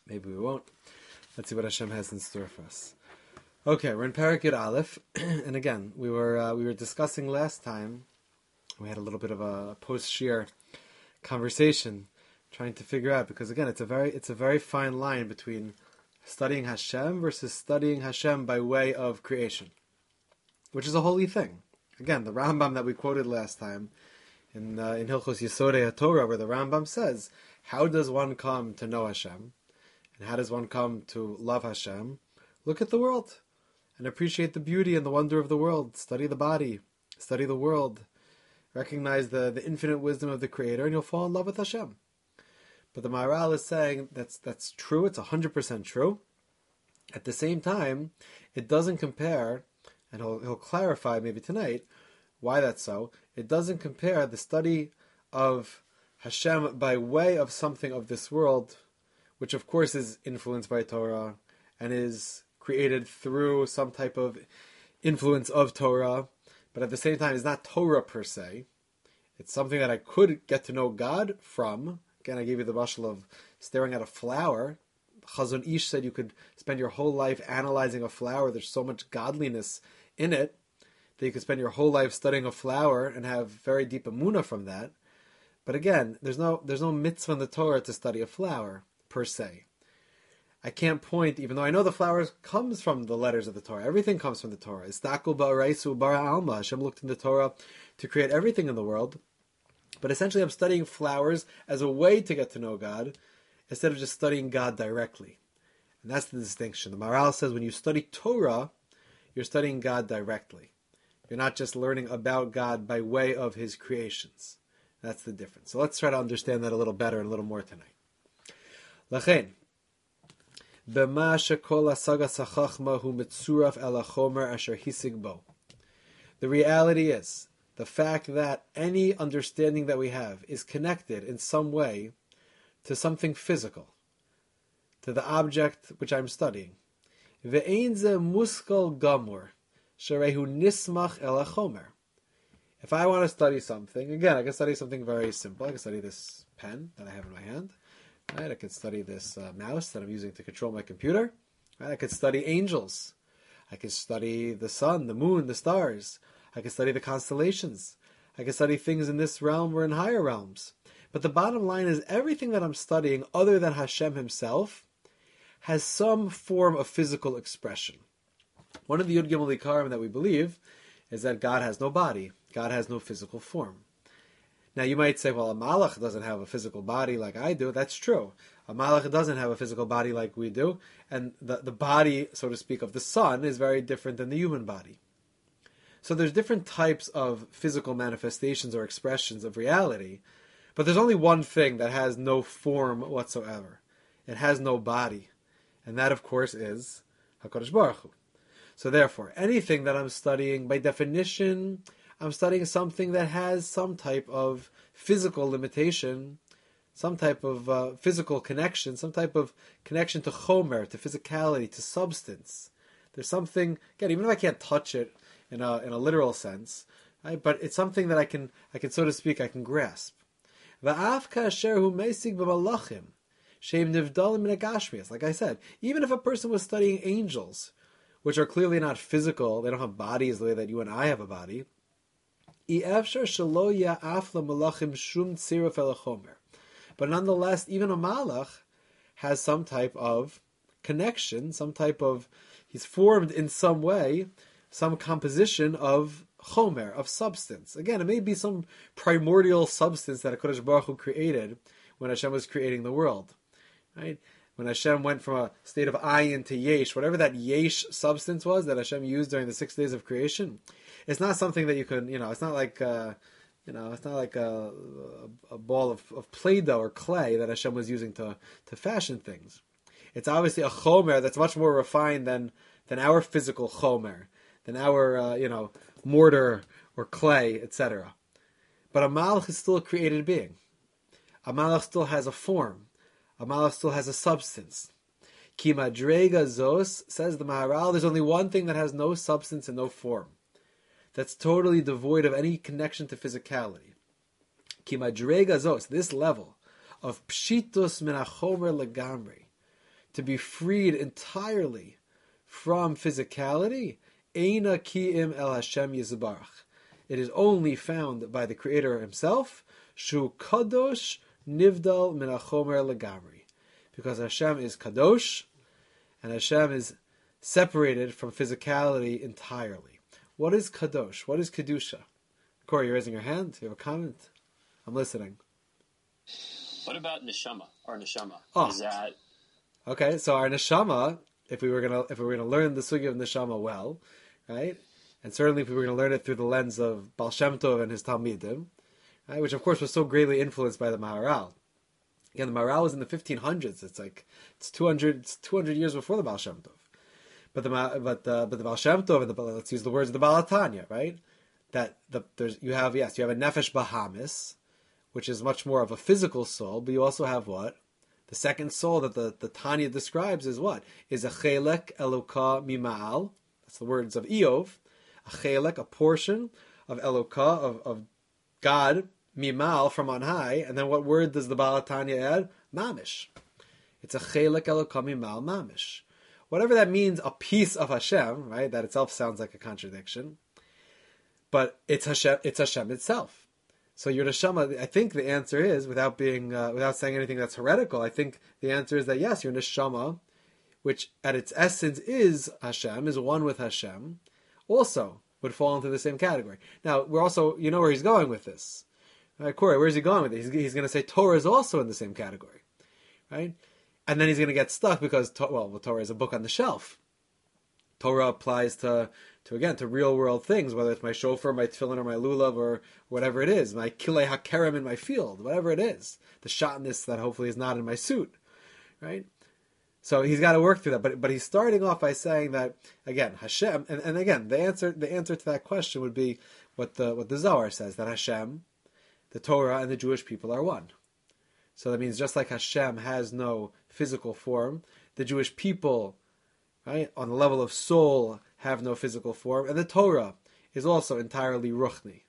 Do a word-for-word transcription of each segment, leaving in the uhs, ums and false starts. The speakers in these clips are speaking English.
Maybe we won't. Let's see what Hashem has in store for us. Okay, we're in Perek Yud Aleph, and again, we were uh, we were discussing last time. We had a little bit of a post-shir conversation, trying to figure out, because again, it's a very it's a very fine line between studying Hashem versus studying Hashem by way of creation, which is a holy thing. Again, the Rambam that we quoted last time in uh, in Hilchos Yesodei HaTorah, where the Rambam says, how does one come to know Hashem? And how does one come to love Hashem? Look at the world and appreciate the beauty and the wonder of the world. Study the body, study the world, recognize the, the infinite wisdom of the Creator, and you'll fall in love with Hashem. But the Maharal is saying that's that's true, it's one hundred percent true. At the same time, it doesn't compare, and he'll, he'll clarify maybe tonight why that's so. It doesn't compare the study of Hashem by way of something of this world, which of course is influenced by Torah and is created through some type of influence of Torah, but at the same time is not Torah per se. It's something that I could get to know God from. Again, I gave you the mashal of staring at a flower. Chazon Ish said you could spend your whole life analyzing a flower. There's so much godliness in it that you could spend your whole life studying a flower and have very deep emunah from that. But again, there's no there's no mitzvah in the Torah to study a flower per se. I can't point, even though I know the flowers comes from the letters of the Torah. Everything comes from the Torah. Istakul ba'araisu bara alma. Hashem looked in the Torah to create everything in the world. But essentially I'm studying flowers as a way to get to know God, instead of just studying God directly. And that's the distinction. The Maharal says when you study Torah, you're studying God directly. You're not just learning about God by way of His creations. That's the difference. So let's try to understand that a little better and a little more tonight. Lachein. The reality is the fact that any understanding that we have is connected in some way to something physical, to the object which I'm studying. If I want to study something, again, I can study something very simple. I can study this pen that I have in my hand. Right? I could study this uh, mouse that I'm using to control my computer. Right? I could study angels. I could study the sun, the moon, the stars. I could study the constellations. I could study things in this realm or in higher realms. But the bottom line is everything that I'm studying other than Hashem Himself has some form of physical expression. One of the Yud Gimel Ikarim that we believe is that God has no body. God has no physical form. Now you might say, well, a malach doesn't have a physical body like I do. That's true. A malach doesn't have a physical body like we do. And the, the body, so to speak, of the sun is very different than the human body. So there's different types of physical manifestations or expressions of reality. But there's only one thing that has no form whatsoever. It has no body. And that, of course, is HaKadosh Baruch Hu. So therefore, anything that I'm studying, by definition, I'm studying something that has some type of physical limitation, some type of uh, physical connection, some type of connection to chomer, to physicality, to substance. There's something, again, even if I can't touch it in a in a literal sense, right, but it's something that I can, I can, so to speak, I can grasp. Like I said, even if a person was studying angels, which are clearly not physical, they don't have bodies the way that you and I have a body, but nonetheless, even a malach has some type of connection, some type of, he's formed in some way, some composition of chomer, of substance. Again, it may be some primordial substance that HaKadosh Baruch Hu created when Hashem was creating the world. Right? When Hashem went from a state of ayin to yesh, whatever that yesh substance was that Hashem used during the six days of creation, it's not something that you can, you know, it's not like, uh, you know, it's not like a, a, a ball of, of Play-Doh or clay that Hashem was using to, to fashion things. It's obviously a chomer that's much more refined than, than our physical chomer, than our, uh, you know, mortar or clay, et cetera. But a malach is still a created being. A malach still has a form. A malach still has a substance. Ki madrega zos, says the Maharal, there's only one thing that has no substance and no form. That's totally devoid of any connection to physicality. Ki madrega zos, this level of pshitus min hachomer legamri, to be freed entirely from physicality, Eina ki'im el Hashem Yisbarach. It is only found by the Creator Himself, Shu kadosh nivdal min hachomer legamri. Because Hashem is kadosh, and Hashem is separated from physicality entirely. What is kadosh? What is kedusha? Corey, you're raising your hand. You have a comment? I'm listening. What about neshama? Our neshama oh. is that okay? So our neshama, if we were gonna if we were gonna learn the sugya of neshama well, right, and certainly if we were gonna learn it through the lens of Baal Shem Tov and his Talmidim, right, which of course was so greatly influenced by the Maharal. Again, the Maharal was in the fifteen hundreds. It's like it's two hundred it's two hundred years before the Baal Shem Tov. But the but uh, but the Baal Shem Tov and the let's use the words of the Baal Tanya, right? That the there's you have yes you have a nefesh bahamis, which is much more of a physical soul, but you also have what? The second soul that the, the Tanya describes is what? Is a chelek eloka mima'al. That's the words of Eov. A chelek, a portion of eloka, of, of God, mima'al, from on high. And then what word does the Baal Tanya add? Mamish. It's a chelek eloka mima'al mamish. Whatever that means, a piece of Hashem, right? That itself sounds like a contradiction. But it's Hashem, it's Hashem itself. So your neshama, I think the answer is, without being, uh, without saying anything that's heretical, I think the answer is that yes, your neshama, which at its essence is Hashem, is one with Hashem, also would fall into the same category. Now, we're also, you know where he's going with this. Right, Corey, where's he going with it? He's, he's going to say Torah is also in the same category. Right? And then he's going to get stuck because, well, well, Torah is a book on the shelf. Torah applies to, to again, to real world things, whether it's my shofar, my tefillin, or my lulav, or whatever it is, my kilei hakerem in my field, whatever it is, the shotness that hopefully is not in my suit, right? So he's got to work through that, but but he's starting off by saying that again, Hashem, and, and again, the answer the answer to that question would be what the what the Zohar says, that Hashem, the Torah, and the Jewish people are one. So that means just like Hashem has no physical form, the Jewish people, right, on the level of soul, have no physical form, and the Torah is also entirely ruchni.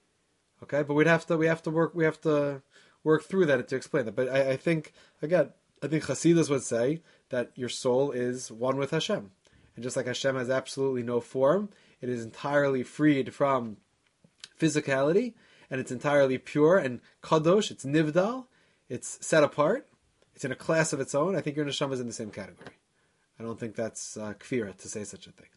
Okay, but we'd have to we have to work we have to work through that to explain that. But I, I think again, I think Hasidus would say that your soul is one with Hashem, and just like Hashem has absolutely no form, it is entirely freed from physicality, and it's entirely pure and kadosh. It's nivdal. It's set apart. It's in a class of its own. I think your neshama is in the same category. I don't think that's uh, kfira to say such a thing.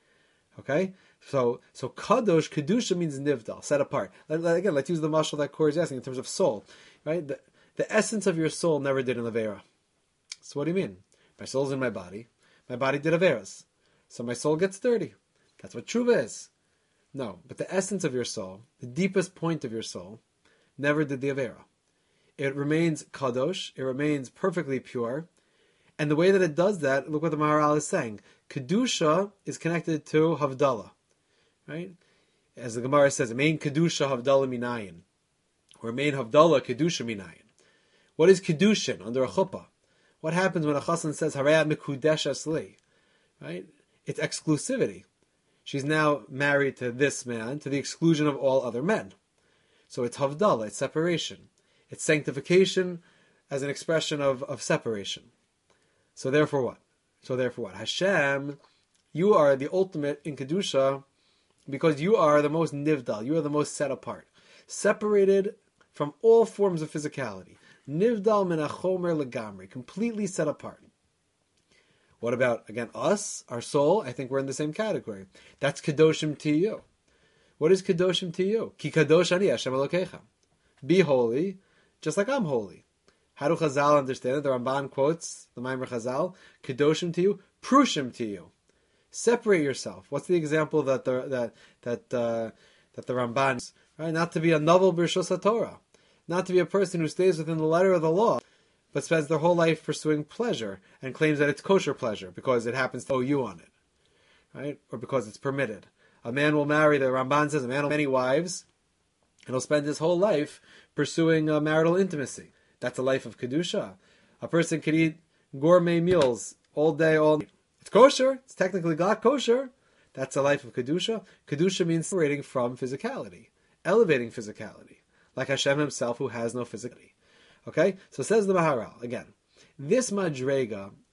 Okay, so so kadosh kedusha means nivdal, set apart. Let, let, again, let's use the mashal that Corey is asking in terms of soul. Right, the, the essence of your soul never did an avera. So what do you mean? My soul's in my body. My body did averas, so my soul gets dirty. That's what tshuva is. No, but the essence of your soul, the deepest point of your soul, never did the avera. It remains kadosh. It remains perfectly pure. And the way that it does that, look what the Maharal is saying. Kedusha is connected to Havdalah. Right? As the Gemara says, main Kedusha Havdalah minayin. Or main Havdalah Kedusha minayin. What is Kedushin under a chuppah? What happens when a chassan says, Harayat mikudesh asli? Right? It's exclusivity. She's now married to this man to the exclusion of all other men. So it's Havdalah, it's separation. It's sanctification as an expression of, of separation. So therefore what? So therefore what? Hashem, you are the ultimate in Kedusha because you are the most nivdal, you are the most set apart. Separated from all forms of physicality. Nivdal min hachomer legamri, completely set apart. What about, again, us, our soul? I think we're in the same category. That's Kedoshim to you. What is Kedoshim to you? Ki kadosh ani Hashem Elokecha. Be holy, just like I'm holy. How do Chazal understand it? The Ramban quotes the Maimer Chazal, Kedoshim to you, Prushim to you. Separate yourself. What's the example that the that that uh, that the Ramban, right? Not to be a novel B'Rishos HaTorah, not to be a person who stays within the letter of the law, but spends their whole life pursuing pleasure and claims that it's kosher pleasure because it happens to owe you on it, right? Or because it's permitted. A man will marry, the Ramban says, a man will have many wives, and he'll spend his whole life pursuing uh, marital intimacy. That's a life of Kedusha. A person could eat gourmet meals all day, all night. It's kosher. It's technically God kosher. That's a life of Kedusha. Kedusha means separating from physicality, elevating physicality, like Hashem himself who has no physicality. Okay? So says the Maharal, again, this Madrega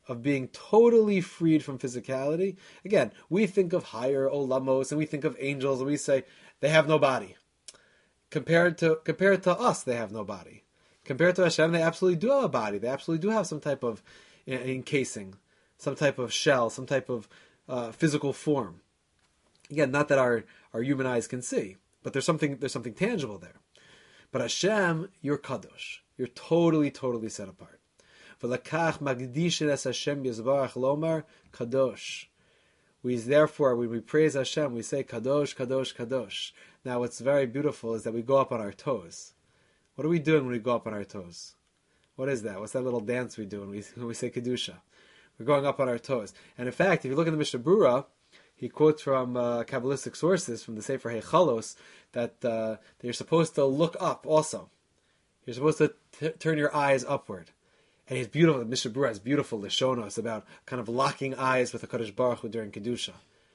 of being totally freed from physicality. Again, we think of higher olamos and we think of angels and we say they have no body. Compared to compared to us, they have no body. Compared to Hashem, they absolutely do have a body. They absolutely do have some type of encasing, some type of shell, some type of uh, physical form. Again, not that our, our human eyes can see, but there's something there's something tangible there. But Hashem, you're kadosh. You're totally, totally set apart. V'lakach magdishin es Hashem yizbarach lomar kadosh. We therefore, when we praise Hashem, we say kadosh, kadosh, kadosh. Now, what's very beautiful is that we go up on our toes. What are we doing when we go up on our toes? What is that? What's that little dance we do when we, when we say kedusha? We're going up on our toes. And in fact, if you look at the Mishnah Brura, he quotes from uh, Kabbalistic sources, from the Sefer Heichalos, that, uh, that you're supposed to look up also. You're supposed to t- turn your eyes upward. And he's beautiful. The Mishnah Brura is beautiful Lishonos about kind of locking eyes with the Kadosh Baruch Hu during Kedusha.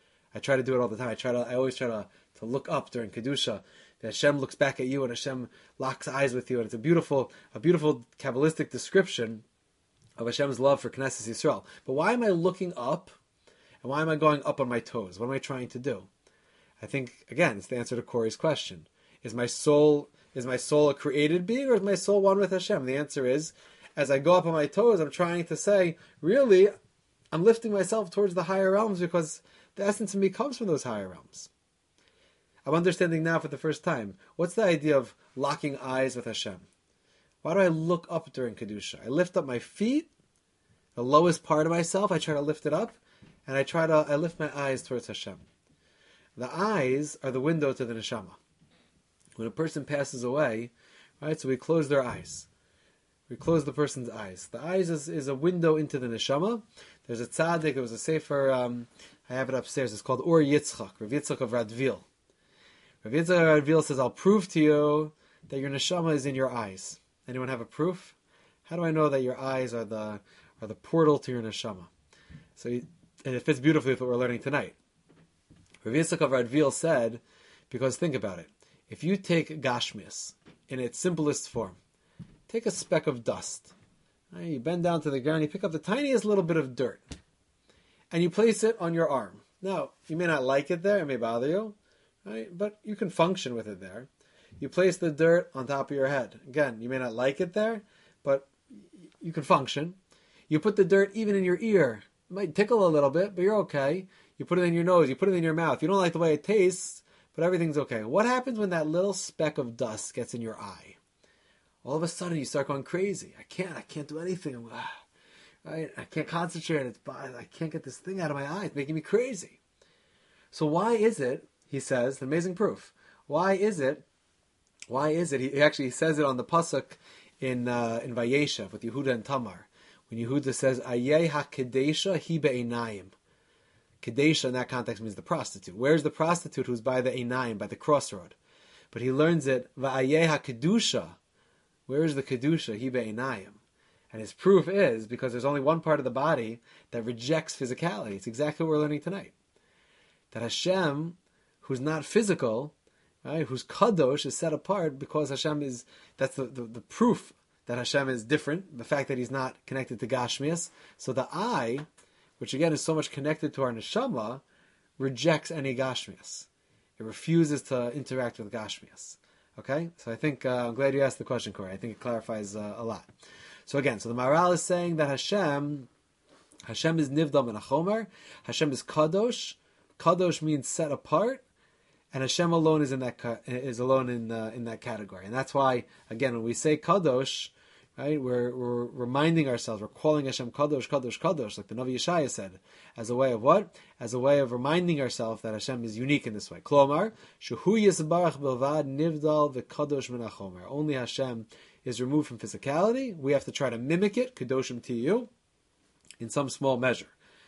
I try to do it all the time. I try to. I always try to, to look up during Kedusha. That Hashem looks back at you and Hashem locks eyes with you. And it's a beautiful, a beautiful Kabbalistic description of Hashem's love for Knesset Yisrael. But why am I looking up? And why am I going up on my toes? What am I trying to do? I think, again, it's the answer to Corey's question. Is my soul is my soul a created being, or is my soul one with Hashem? The answer is, as I go up on my toes, I'm trying to say, really, I'm lifting myself towards the higher realms because the essence of me comes from those higher realms. I'm understanding now for the first time. What's the idea of locking eyes with Hashem? Why do I look up during Kedusha? I lift up my feet, the lowest part of myself, I try to lift it up, and I try to, I lift my eyes towards Hashem. The eyes are the window to the neshama. When a person passes away, right, so we close their eyes. We close the person's eyes. The eyes is, is a window into the neshama. There's a tzaddik, it was a sefer, um, I have it upstairs, it's called Or Yitzchak, Rav Yitzchak of Radvil. Rav Yitzchak of Radvil says, I'll prove to you that your neshama is in your eyes. Anyone have a proof? How do I know that your eyes are the are the portal to your neshama? So, he, and it fits beautifully with what we're learning tonight. Rav Yitzchak of Radvil said, because think about it, if you take Gashmias in its simplest form, take a speck of dust, right? You bend down to the ground, you pick up the tiniest little bit of dirt, and you place it on your arm. Now, you may not like it there, it may bother you, right? But you can function with it there. You place the dirt on top of your head. Again, you may not like it there, but you can function. You put the dirt even in your ear. It might tickle a little bit, but you're okay. You put it in your nose, you put it in your mouth. You don't like the way it tastes, but everything's okay. What happens when that little speck of dust gets in your eye? All of a sudden you start going crazy. I can't, I can't do anything. I'm, ah, right? I can't concentrate. It's, I can't get this thing out of my eye. It's making me crazy. So why is it, he says, amazing proof, why is it, why is it, he actually says it on the Pasuk in uh, in Vayeshev with Yehuda and Tamar, when Yehuda says, Ayeh ha-kedesha hi be'einayim. Kedesha in that context means the prostitute. Where's the prostitute who's by the einayim, by the crossroad? But he learns it, Va'ayeh ha-kedusha. Where is the kedusha? Hi be'einayim. And his proof is, because there's only one part of the body that rejects physicality. It's exactly what we're learning tonight. That Hashem, who's not physical, right, whose kadosh is set apart because Hashem is, that's the, the, the proof that Hashem is different, the fact that he's not connected to Gashmias. So the eye, which again is so much connected to our neshama, rejects any Gashmias. It refuses to interact with Gashmias. Okay? So I think, uh, I'm glad you asked the question, Corey. I think it clarifies uh, a lot. So again, so the Maharal is saying that Hashem, Hashem is Nivdal and Achomer, Hashem is Kadosh. Kadosh means set apart, and Hashem alone is in that is alone in uh, in that category, and that's why again when we say Kadosh, right, we're we're reminding ourselves, we're calling Hashem Kadosh, Kadosh, Kadosh, like the Navi Yeshaya said, as a way of what? As a way of reminding ourselves that Hashem is unique in this way. Klomar, Shehu Yisbarach Bilvad Nivdal v'Kadosh min Achomer. Only Hashem is removed from physicality. We have to try to mimic it, Kedoshim Tiyu, in some small measure.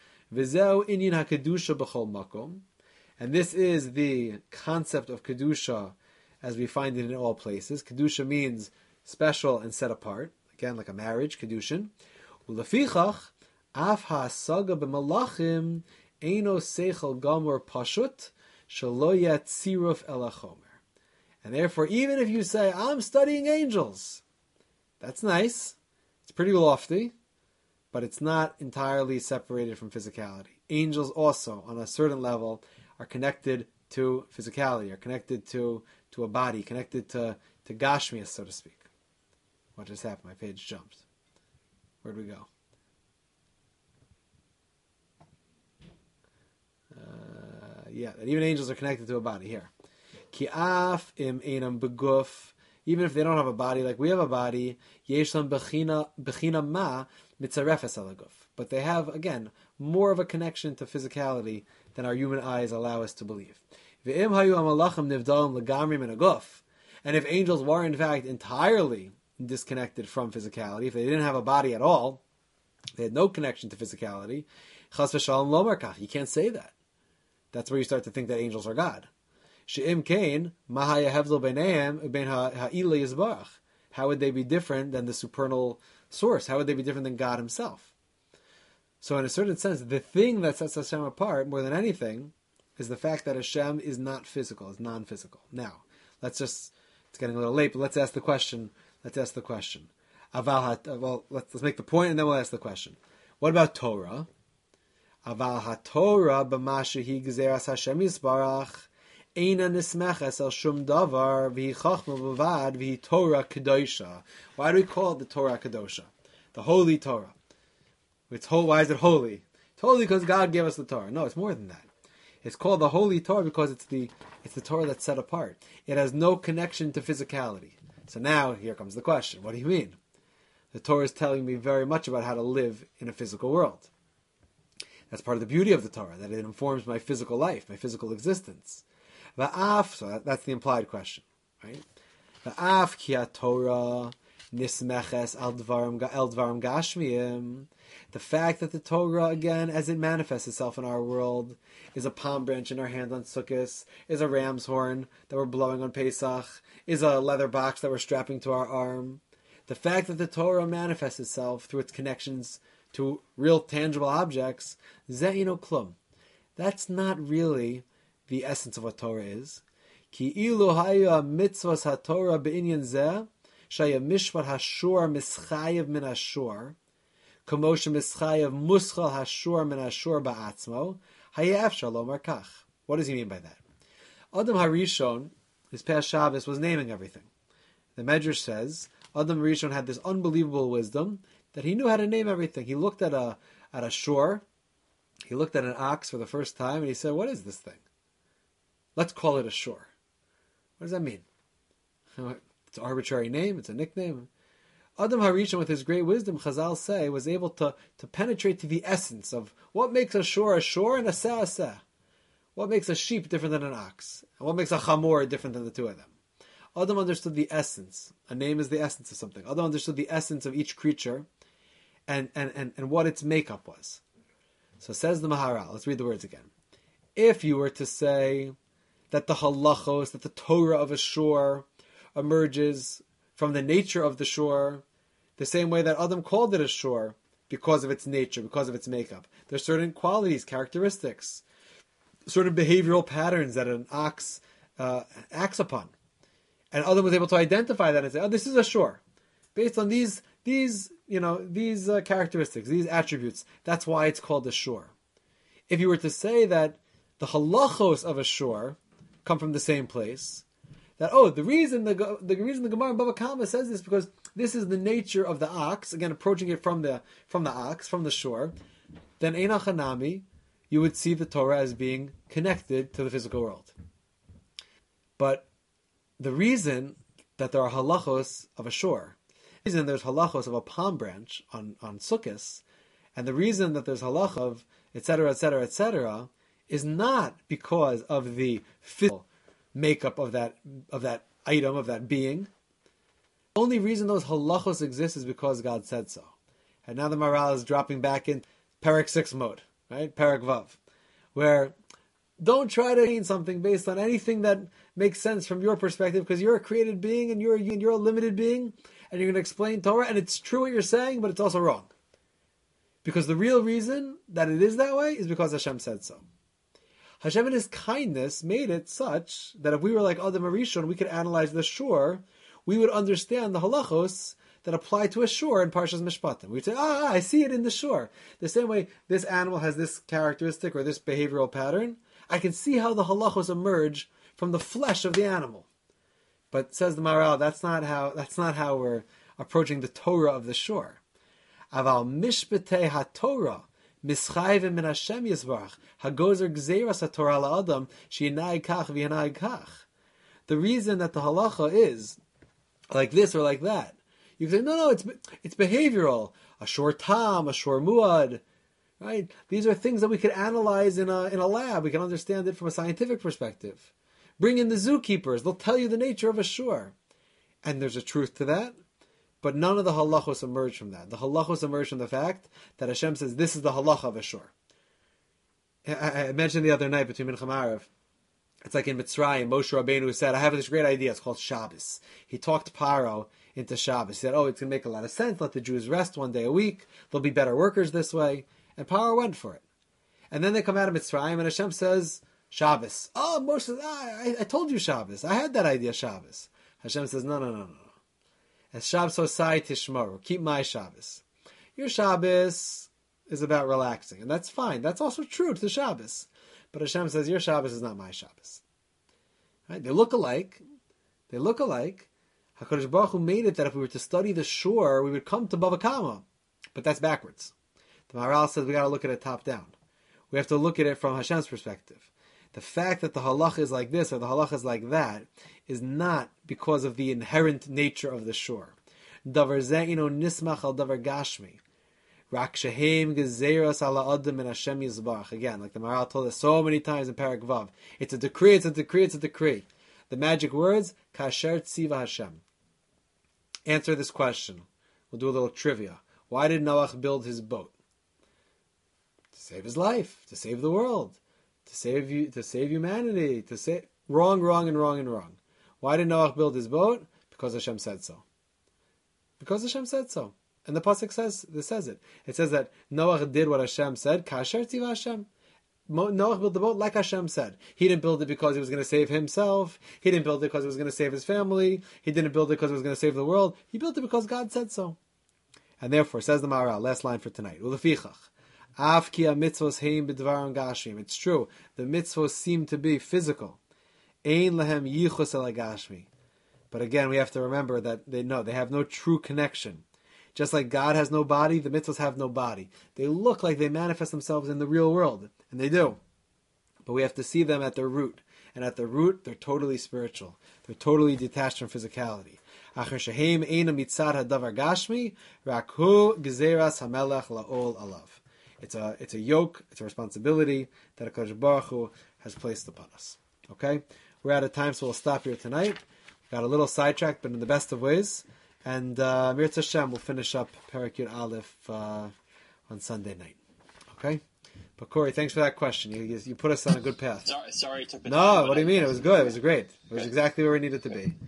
V'zeu inyan hakedusha b'chol makom, and this is the concept of kedusha as we find it in all places. Kedusha means special and set apart. Again, like a marriage, kedushin. Ulefichach af ha'asaga b'malachim eino seichel gamor pashut shelo yatziruf el hachomer. And therefore, even if you say, I'm studying angels, that's nice, it's pretty lofty, but it's not entirely separated from physicality. Angels also, on a certain level, are connected to physicality, are connected to, to a body, connected to, to Gashmias, so to speak. What just happened? My page jumped. Where'd we go? Uh, yeah, that even angels are connected to a body. Here. Ki'af im enam beguf. Even if they don't have a body, like we have a body, yeshlam bechina bechina ma mitzarefes alaguf. But they have, again, more of a connection to physicality than our human eyes allow us to believe. Ve'im hayu amalachim nivdalim legamri min aguf. And if angels were in fact entirely disconnected from physicality, if they didn't have a body at all, they had no connection to physicality, chas v'shalom lomar kach. You can't say that. That's where you start to think that angels are God. She'im kain, mahaya hevdel b'neihem ben ha'ila yizbarach. How would they be different than the supernal source? How would they be different than God himself? So in a certain sense, the thing that sets Hashem apart more than anything is the fact that Hashem is not physical, is non-physical. Now, let's just, it's getting a little late, but let's ask the question, let's ask the question. Aval ha, well, let's, let's make the point and then we'll ask the question. What about Torah? Aval ha-Torah b'mashehi gzeras Hashem yisbarach Eina nismeches el shum davar v'hi chachma b'vad v'hi Torah kedosha. Why do we call it the Torah kedosha? The holy Torah. It's whole, why is it holy? It's holy because God gave us the Torah. No, it's more than that. It's called the holy Torah because it's the it's the Torah that's set apart. It has no connection to physicality. So now, here comes the question. What do you mean? The Torah is telling me very much about how to live in a physical world. That's part of the beauty of the Torah, that it informs my physical life, my physical existence. Va'af, so that, that's the implied question, right? Va'af ki ha-Torah nismeches el dvarim el dvarim gashmiyim. The fact that the Torah, again, as it manifests itself in our world, is a palm branch in our hand on Sukkot, is a ram's horn that we're blowing on Pesach, is a leather box that we're strapping to our arm. The fact that the Torah manifests itself through its connections to real tangible objects, ze'ino klum. That's not really the essence of what Torah is. Ki ilu haya mitzvahs ha-Torah be'inyan zeh, shaya mishpat hashur mischayev min hashur, kamosha mischayev muschal hashur min hashur ba'atzmo, hayaf shalom arkach. What does he mean by that? Adam Harishon, his past Shabbos, was naming everything. The Medrash says, Adam Harishon had this unbelievable wisdom that he knew how to name everything. He looked at a at a shore, he looked at an ox for the first time, and he said, what is this thing? Let's call it a shore. What does that mean? It's an arbitrary name, it's a nickname. Adam Harishon, with his great wisdom, Chazal say, was able to, to penetrate to the essence of what makes a shore a shore and a seh a seh. What makes a sheep different than an ox? And what makes a chamor different than the two of them? Adam understood the essence. A name is the essence of something. Adam understood the essence of each creature and, and, and, and what its makeup was. So says the Maharal, let's read the words again. If you were to say that the halachos, that the Torah of a shore emerges from the nature of the shore, the same way that Adam called it a shore because of its nature, because of its makeup. There's certain qualities, characteristics, certain behavioral patterns that an ox uh, acts upon. And Adam was able to identify that and say, oh, this is a shore. Based on these, these, you know, these uh, characteristics, these attributes, that's why it's called a shore. If you were to say that the halachos of a shore come from the same place, that, oh, the reason the the reason the Gemara in Bava Kama says this because this is the nature of the ox, again, approaching it from the from the ox, from the shore, then Eina Chanami, you would see the Torah as being connected to the physical world. But the reason that there are halachos of a shore, the reason there's halachos of a palm branch on, on Sukkot, and the reason that there's halach of et cetera, et cetera, et cetera, is not because of the physical makeup of that of that item, of that being. The only reason those halachos exist is because God said so. And now the Maharal is dropping back in Perek six mode, right? Perek Vav, where don't try to mean something based on anything that makes sense from your perspective, because you're a created being and you're a, you're a limited being, and you're going to explain Torah, and it's true what you're saying, but it's also wrong. Because the real reason that it is that way is because Hashem said so. Hashem in His kindness made it such that if we were like Adam Harishon, we could analyze the shore, we would understand the halachos that apply to a shore in Parshas Mishpatim. We'd say, ah, I see it in the shore. The same way this animal has this characteristic or this behavioral pattern, I can see how the halachos emerge from the flesh of the animal. But says the Maharal, that's not how that's not how we're approaching the Torah of the shore. Aval mishpetei haTorah mischayvim min Hashem Yisbarach hagozer gzeiras haTorah la'adam she'inai kach v'yanai kach. The reason that the halacha is like this or like that, you can say, no, no, it's it's behavioral. A shor tam, a shor muad, right? These are things that we could analyze in a in a lab. We can understand it from a scientific perspective. Bring in the zookeepers; they'll tell you the nature of a shor, and there's a truth to that. But none of the halachos emerge from that. The halachos emerge from the fact that Hashem says this is the halacha of a shor. I, I mentioned the other night between Mincha Ma'ariv. It's like in Mitzrayim, Moshe Rabbeinu said, I have this great idea, it's called Shabbos. He talked Paro into Shabbos. He said, oh, it's going to make a lot of sense, let the Jews rest one day a week, they'll be better workers this way. And Paro went for it. And then they come out of Mitzrayim and Hashem says, Shabbos. Oh, Moshe says, ah, I, I told you Shabbos. I had that idea, Shabbos. Hashem says, no, no, no, no. As Shabbos Osai Tishmoru, keep my Shabbos. Your Shabbos is about relaxing, and that's fine. That's also true to Shabbos. But Hashem says, your Shabbos is not my Shabbos. Right? They look alike. They look alike. HaKadosh Baruch Hu made it that if we were to study the shore, we would come to Bava Kama. But that's backwards. The Maharal says we got to look at it top down. We have to look at it from Hashem's perspective. The fact that the halach is like this or the halach is like that is not because of the inherent nature of the shore. Davar ze'ino nismach al davar gashmi. Rak shehem gezeras ala adam min Hashem Yisbarach. Again, like the Maharal told us so many times in Parak Vav. It's a decree, it's a decree, it's a decree. The magic words, kasher tziva Hashem. Answer this question. We'll do a little trivia. Why did Noach build his boat? To save his life, to save the world, to save you, to save humanity, to save... Wrong, wrong, and wrong, and wrong. Why did Noach build his boat? Because Hashem said so. Because Hashem said so. And the pasuk says, this says it. It says that Noach did what Hashem said. Kasher tiva Hashem. Noach built the boat like Hashem said. He didn't build it because he was going to save himself. He didn't build it because he was going to save his family. He didn't build it because he was going to save the world. He built it because God said so. And therefore, says the Maharal, last line for tonight. Ulefichach. Af ki mitzvos heim b'dvarim gashmim. It's true. The mitzvos seem to be physical. Ein lehem yichus el gashmi. But again, we have to remember that they know they have no true connection. Just like God has no body, the mitzvahs have no body. They look like they manifest themselves in the real world, and they do. But we have to see them at their root. And at their root, they're totally spiritual. They're totally detached from physicality. Acher shehem eina mitzad hadavar gashmi, rakhu gezeras hamelech laol alav. It's a it's a yoke, it's a responsibility that HaKadosh Baruch Hu has placed upon us. Okay? We're out of time, so we'll stop here tonight. Got a little sidetracked, but in the best of ways. And uh, Mirz Hashem will finish up Perek Yud Aleph uh, on Sunday night. Okay? But Corey, thanks for that question. You, you, you put us on a good path. Sorry, sorry it took the No, time, what do you mean? It was good. It was great. It was Okay. exactly where we needed to be.